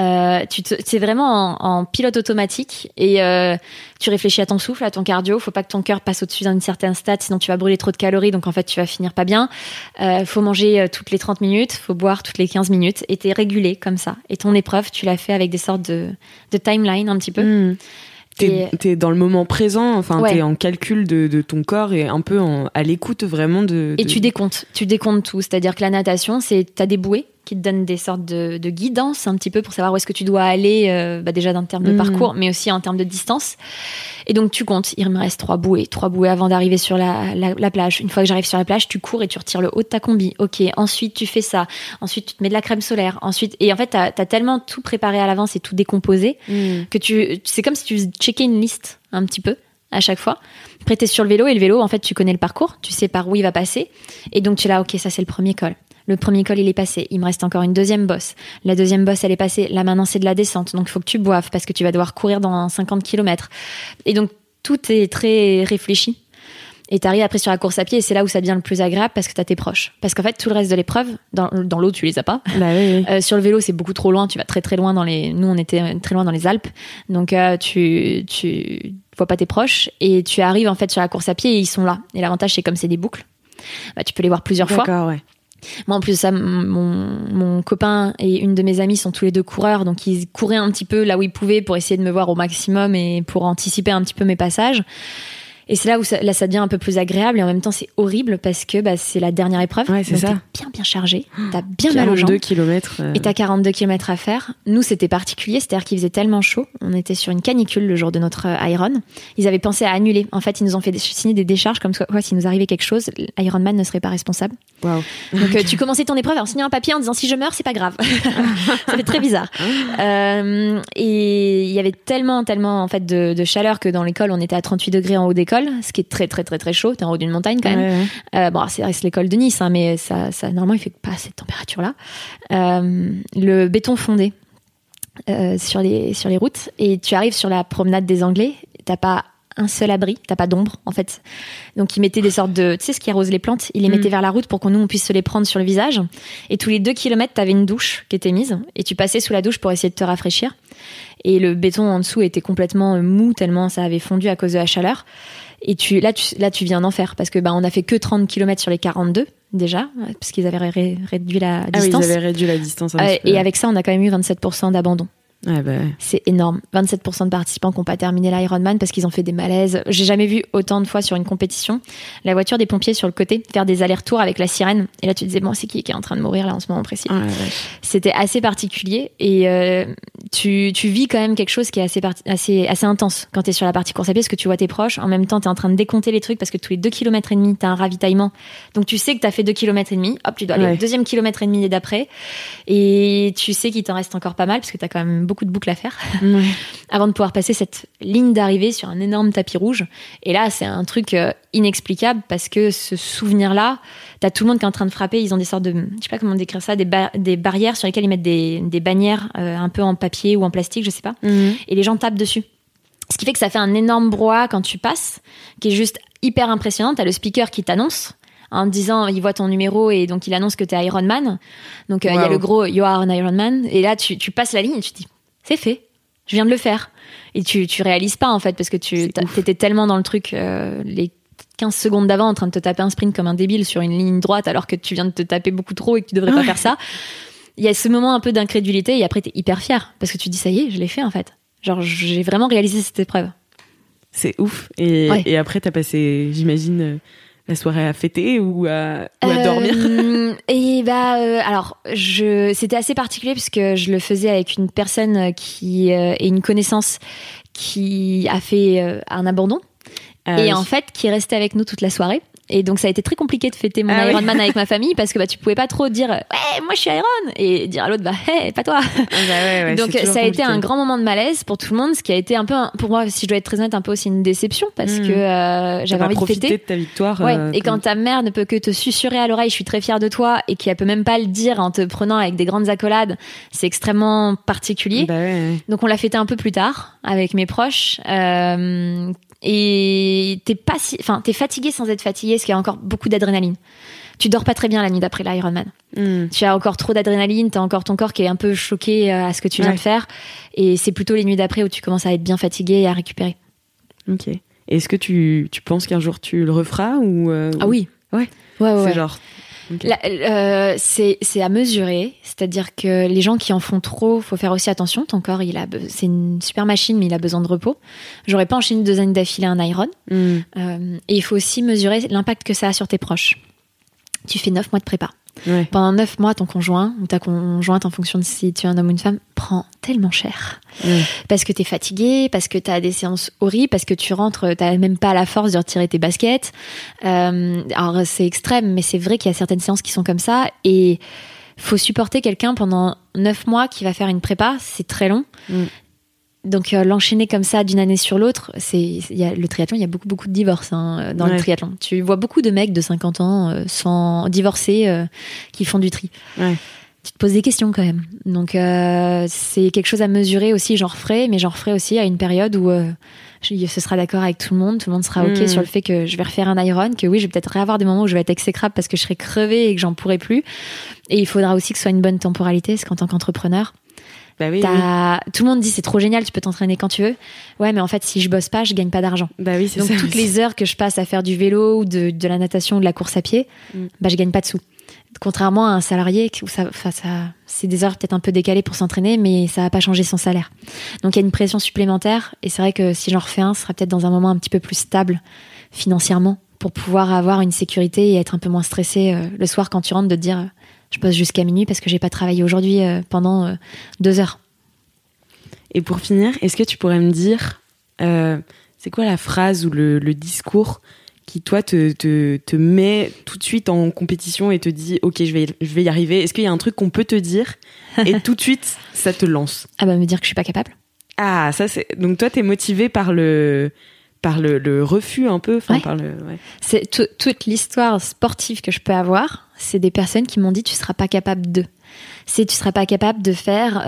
C'est vraiment en pilote automatique, et tu réfléchis à ton souffle, à ton cardio. Faut pas que ton cœur passe au-dessus d'un certain stade, sinon tu vas brûler trop de calories, donc en fait tu vas finir pas bien. Faut manger toutes les 30 minutes, faut boire toutes les 15 minutes, et t'es régulé comme ça. Et ton épreuve, tu l'as fait avec des sortes de timeline un petit peu. T'es dans le moment présent, enfin t'es en calcul de ton corps et un peu à l'écoute vraiment Et tu décomptes tout, c'est-à-dire que la natation, t'as des bouées qui te donnent des sortes de guidance un petit peu pour savoir où est-ce que tu dois aller, déjà en termes de parcours, mais aussi en termes de distance. Et donc tu comptes, il me reste 3 bouées avant d'arriver sur la plage. Une fois que j'arrive sur la plage, tu cours et tu retires le haut de ta combi. Ok, ensuite tu fais ça, ensuite tu te mets de la crème solaire, et en fait t'as tellement tout préparé à l'avance et tout décomposé que c'est comme si tu checkais une liste un petit peu à chaque fois. Après t'es sur le vélo, et le vélo, en fait, tu connais le parcours, tu sais par où il va passer, et donc tu es là, ok, ça c'est le premier col. Le premier col, il est passé. Il me reste encore une deuxième bosse. La deuxième bosse, elle est passée. Là, maintenant, c'est de la descente. Donc, il faut que tu boives parce que tu vas devoir courir dans 50 km. Et donc, tout est très réfléchi. Et t'arrives après sur la course à pied, et c'est là où ça devient le plus agréable, parce que t'as tes proches. Parce qu'en fait, tout le reste de l'épreuve, dans l'eau, tu les as pas. Oui. Sur le vélo, c'est beaucoup trop loin. Tu vas très très loin nous, on était très loin dans les Alpes. Donc, tu vois pas tes proches, et tu arrives en fait sur la course à pied, et ils sont là. Et l'avantage, c'est comme c'est des boucles, tu peux les voir plusieurs fois. D'accord, ouais. Moi, en plus de ça, mon copain et une de mes amies sont tous les deux coureurs, donc ils couraient un petit peu là où ils pouvaient pour essayer de me voir au maximum et pour anticiper un petit peu mes passages. Et c'est là où ça devient un peu plus agréable, et en même temps c'est horrible parce que c'est la dernière épreuve. Ouais, c'est donc ça. T'es bien chargé, t'as bien mal aux jambes. 42 km. Et t'as 42 km à faire. Nous, c'était particulier, c'est-à-dire qu'il faisait tellement chaud. On était sur une canicule le jour de notre Iron. Ils avaient pensé à annuler. En fait, ils nous ont fait signer des décharges comme quoi, s'il nous arrivait quelque chose, l'Ironman ne serait pas responsable. Wow. Donc tu commençais ton épreuve en signant un papier en disant si je meurs, c'est pas grave. Ça fait très bizarre. Et il y avait tellement en fait de chaleur que dans l'école, on était à 38 degrés en haut d'école, ce qui est très très très très chaud. T'es en haut d'une montagne quand même. Ouais. C'est l'école de Nice, mais ça normalement il fait pas cette température là. Le béton fondé sur les routes, et tu arrives sur la promenade des Anglais, t'as pas un seul abri, t'as pas d'ombre en fait. Donc ils mettaient des sortes de, tu sais ce qui arrose les plantes, ils les mettaient vers la route pour qu'on on puisse se les prendre sur le visage. Et tous les 2 kilomètres, t'avais une douche qui était mise, et tu passais sous la douche pour essayer de te rafraîchir. Et le béton en dessous était complètement mou tellement ça avait fondu à cause de la chaleur. Et là tu vis un enfer, parce que on a fait que 30 km sur les 42 déjà, parce qu'ils avaient réduit la distance. Ah oui, ils avaient réduit la distance un petit peu. Et avec ça, on a quand même eu 27% d'abandon. Ouais, c'est énorme. 27% de participants qui n'ont pas terminé l'Ironman parce qu'ils ont fait des malaises. J'ai jamais vu autant de fois sur une compétition la voiture des pompiers sur le côté faire des allers-retours avec la sirène. Et là, tu te disais, c'est qui est en train de mourir là en ce moment précis. C'était assez particulier, et tu vis quand même quelque chose qui est assez intense quand tu es sur la partie course à pied, parce que tu vois tes proches. En même temps, tu es en train de décompter les trucs parce que tous les 2 km et demi, tu as un ravitaillement. Donc tu sais que tu as fait 2 km et demi. Hop, tu dois aller au deuxième kilomètre et demi et d'après. Et tu sais qu'il t'en reste encore pas mal parce que tu as quand même beaucoup de boucles à faire avant de pouvoir passer cette ligne d'arrivée sur un énorme tapis rouge. Et là, c'est un truc inexplicable, parce que ce souvenir-là, t'as tout le monde qui est en train de frapper. Ils ont des sortes de, je sais pas comment décrire ça, des barrières sur lesquelles ils mettent des bannières un peu en papier ou en plastique, je sais pas. Et les gens tapent dessus. Ce qui fait que ça fait un énorme brouhaha quand tu passes, qui est juste hyper impressionnant. T'as le speaker qui t'annonce en disant, il voit ton numéro, et donc il annonce que t'es Ironman. Donc il y a le gros You are an Ironman, et là tu passes la ligne et tu te dis c'est fait, je viens de le faire. Et tu réalises pas en fait, parce que t'étais tellement dans le truc les 15 secondes d'avant en train de te taper un sprint comme un débile sur une ligne droite, alors que tu viens de te taper beaucoup trop et que tu devrais pas faire ça. Il y a ce moment un peu d'incrédulité, et après t'es hyper fier parce que tu te dis ça y est, je l'ai fait en fait. Genre, j'ai vraiment réalisé cette épreuve. C'est ouf. Et après, t'as passé, j'imagine, la soirée à fêter ou à dormir. Et alors, c'était assez particulier parce que je le faisais avec une personne qui est une connaissance qui a fait un abandon et en fait qui est restée avec nous toute la soirée. Et donc ça a été très compliqué de fêter mon Ironman avec ma famille parce que tu pouvais pas trop dire ouais moi je suis Iron et dire à l'autre hey, pas toi. Donc ça a été un grand moment de malaise pour tout le monde, ce qui a été un peu pour moi, si je dois être très honnête, un peu aussi une déception parce que j'avais envie de fêter de ta victoire. Et quand ta mère ne peut que te susurrer à l'oreille je suis très fière de toi et qu'elle peut même pas le dire en te prenant avec des grandes accolades, c'est extrêmement particulier. Donc on l'a fêté un peu plus tard avec mes proches. Et t'es fatigué sans être fatigué parce qu'il y a encore beaucoup d'adrénaline. Tu dors pas très bien la nuit d'après l'Ironman. Tu as encore trop d'adrénaline, t'as encore ton corps qui est un peu choqué à ce que tu viens de faire. Et c'est plutôt les nuits d'après où tu commences à être bien fatigué et à récupérer. Ok. Est-ce que tu penses qu'un jour tu le referas ou Ah oui. Ouais. C'est genre. Okay. C'est à mesurer, c'est-à-dire que les gens qui en font trop, faut faire aussi attention. Ton corps, c'est une super machine, mais il a besoin de repos. J'aurais pas enchaîné 2 années d'affilée un Iron. Et il faut aussi mesurer l'impact que ça a sur tes proches. Tu fais 9 mois de prépa. Pendant 9 mois, ton conjoint ou ta conjointe, en fonction de si tu es un homme ou une femme, prend tellement cher. Parce que t'es fatigué, parce que t'as des séances horribles, parce que tu rentres, t'as même pas la force de retirer tes baskets. Alors c'est extrême, mais c'est vrai qu'il y a certaines séances qui sont comme ça. Et faut supporter quelqu'un pendant 9 mois qui va faire une prépa, c'est très long. Donc l'enchaîner comme ça d'une année sur l'autre, le triathlon, il y a beaucoup de divorces dans le triathlon. Tu vois beaucoup de mecs de 50 ans sans divorcer qui font du tri. Tu te poses des questions quand même. Donc c'est quelque chose à mesurer aussi, j'en referai, mais j'en referai aussi à une période où ce sera d'accord avec tout le monde sera ok sur le fait que je vais refaire un Iron, que oui, je vais peut-être réavoir des moments où je vais être exécrable parce que je serai crevée et que j'en pourrai plus. Et il faudra aussi que ce soit une bonne temporalité, parce qu'en tant qu'entrepreneur, tout le monde dit c'est trop génial, tu peux t'entraîner quand tu veux. Ouais, mais en fait, si je bosse pas, je gagne pas d'argent. C'est donc ça, toutes les heures que je passe à faire du vélo ou de la natation ou de la course à pied, je gagne pas de sous. Contrairement à un salarié où c'est des heures peut-être un peu décalées pour s'entraîner, mais ça va pas changer son salaire. Donc il y a une pression supplémentaire et c'est vrai que si j'en refais un, ce sera peut-être dans un moment un petit peu plus stable financièrement pour pouvoir avoir une sécurité et être un peu moins stressé le soir quand tu rentres, de te dire je bosse jusqu'à minuit parce que j'ai pas travaillé aujourd'hui pendant 2 heures. Et pour finir, est-ce que tu pourrais me dire c'est quoi la phrase ou le discours qui toi te met tout de suite en compétition et te dit ok, je vais y arriver? Est-ce qu'il y a un truc qu'on peut te dire et tout de suite ça te lance? Me dire que je suis pas capable. Ça c'est donc toi t'es motivée par le refus un peu, C'est toute l'histoire sportive que je peux avoir, c'est des personnes qui m'ont dit tu seras pas capable de. Tu seras pas capable de faire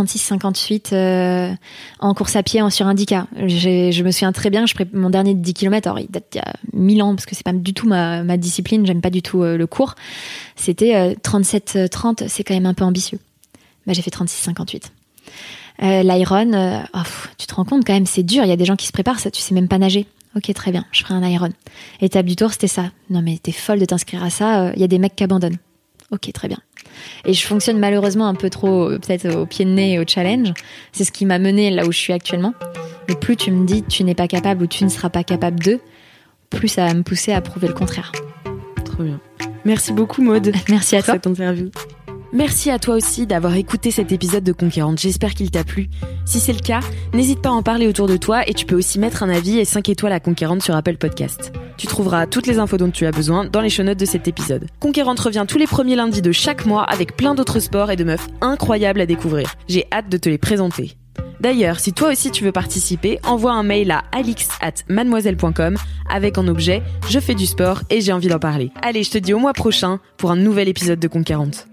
36-58 en course à pied sur Indica. Je me souviens très bien, mon dernier de 10 km, alors il date d'il y a 1000 ans, parce que c'est pas du tout ma discipline, j'aime pas du tout le cours. C'était 37-30, c'est quand même un peu ambitieux. J'ai fait 36-58. L'Iron, tu te rends compte quand même, c'est dur, il y a des gens qui se préparent, ça, tu sais même pas nager. Ok, très bien, je ferai un Iron. Étape du tour, c'était ça. Non mais t'es folle de t'inscrire à ça, il y a des mecs qui abandonnent. Ok, très bien. Et je fonctionne malheureusement un peu trop peut-être au pied de nez et au challenge. C'est ce qui m'a menée là où je suis actuellement. Mais plus tu me dis tu n'es pas capable ou tu ne seras pas capable de, plus ça va me pousser à prouver le contraire. Trop bien. Merci beaucoup Maud. Merci à toi. Pour cette interview. Merci à toi aussi d'avoir écouté cet épisode de Conquérante, j'espère qu'il t'a plu. Si c'est le cas, n'hésite pas à en parler autour de toi et tu peux aussi mettre un avis et 5 étoiles à Conquérante sur Apple Podcast. Tu trouveras toutes les infos dont tu as besoin dans les show notes de cet épisode. Conquérante revient tous les premiers lundis de chaque mois avec plein d'autres sports et de meufs incroyables à découvrir. J'ai hâte de te les présenter. D'ailleurs, si toi aussi tu veux participer, envoie un mail à alix@mademoiselle.com avec en objet « Je fais du sport et j'ai envie d'en parler ». Allez, je te dis au mois prochain pour un nouvel épisode de Conquérante.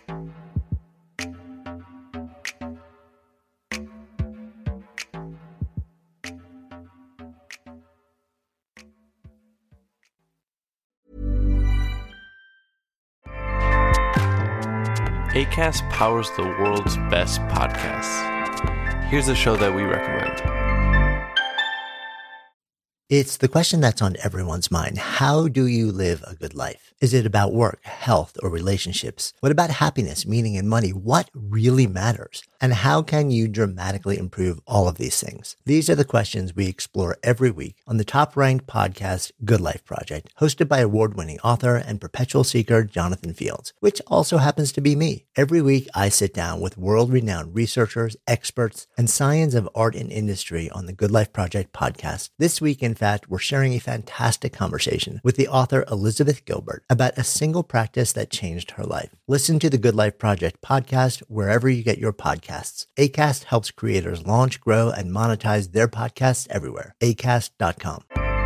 Acast powers the world's best podcasts. Here's a show that we recommend. It's the question that's on everyone's mind. How do you live a good life? Is it about work, health, or relationships? What about happiness, meaning, and money? What really matters? And how can you dramatically improve all of these things? These are the questions we explore every week on the top-ranked podcast, Good Life Project, hosted by award-winning author and perpetual seeker Jonathan Fields, which also happens to be me. Every week, I sit down with world-renowned researchers, experts, and science of art and industry on the Good Life Project podcast. This week, in fact, we're sharing a fantastic conversation with the author Elizabeth Gilbert about a single practice that changed her life. Listen to the Good Life Project podcast wherever you get your podcasts. Acast helps creators launch, grow, and monetize their podcasts everywhere. Acast.com.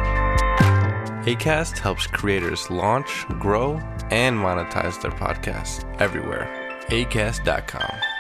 Acast helps creators launch, grow, and monetize their podcasts everywhere. Acast.com.